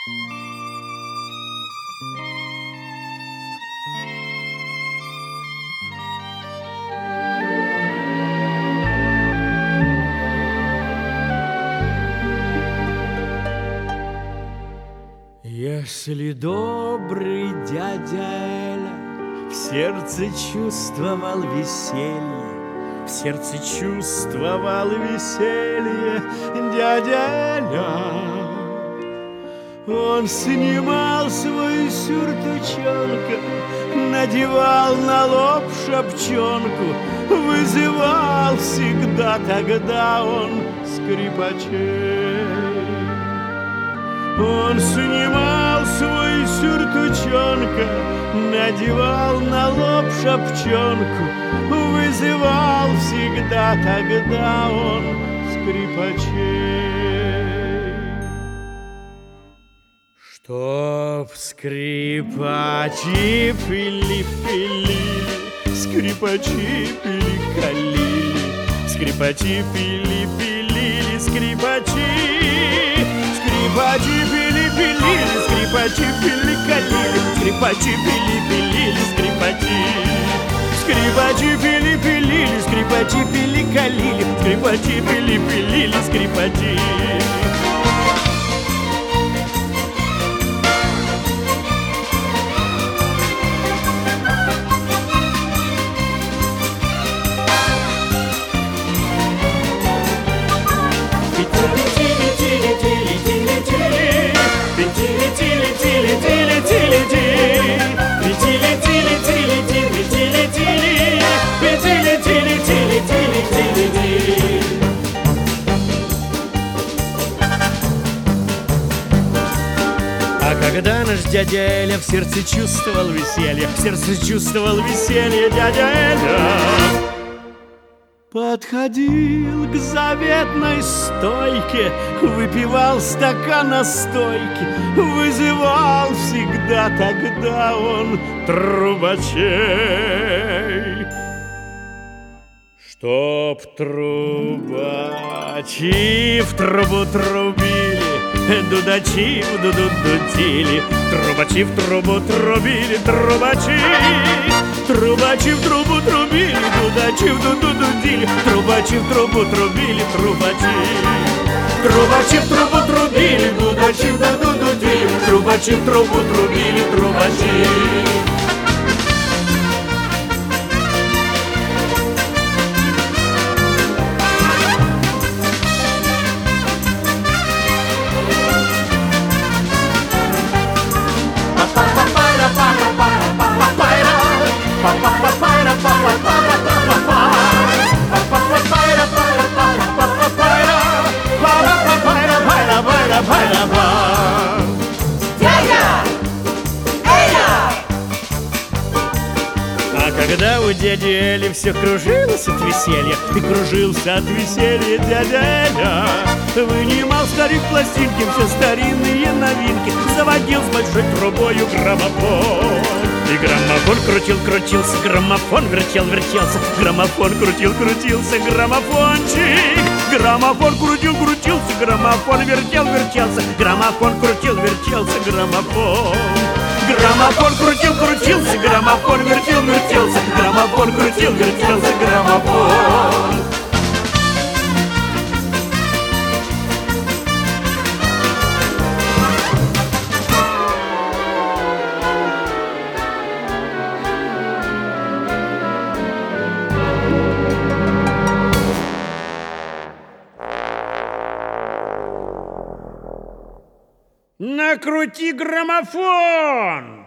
Если добрый дядя Эля в сердце чувствовал веселье, в сердце чувствовал веселье дядя Эля, он снимал свой сюртучонка, надевал на лоб шапчонку, вызывал всегда тогда он скрипачей. Он снимал свой сюртучонка, надевал на лоб шапчонку, вызывал всегда тогда он скрипачей. Чтоб скрипачи пили-пилили, скрипачи пили-калили, скрипачи пили-пилили, скрипачи. Скрипачи пили-пилили, скрипачи пили-калили, скрипачи пили-пилили, скрипачи. Скрипачи пили-пилили, скрипачи пили-калили, скрипачи пили-пилили, скрипачи. А когда наш дядя Эля в сердце чувствовал веселье, в сердце чувствовал веселье дядя Эля, подходил к заветной стойке, выпивал стакан настойки, вызывал всегда тогда он трубачей. Чтоб трубачи в трубу трубили, дудачи в дуду дудили, трубачи в трубу трубили, трубачи. Трубачи в трубу трубили, дудачи в дуду дудили, трубачи в трубу трубили, трубачи. Трубачи в трубу трубили, дудачи в дуду дудили, трубачи в трубу трубили, трубачи. А когда у дяди Эли все кружилось от веселья, и кружился от веселья дядя Эля, вынимал старик пластинки, все старинные новинки, заводил с большой трубою граммофон. И граммофон крутился, граммофон вертелся, граммофон крутился, граммофончик. Граммофон крутился, граммофон вертелся, граммофон вертелся, граммофон. Граммофон крутился, граммофон вертелся, граммофон вертелся, граммофон. Накрути граммофон!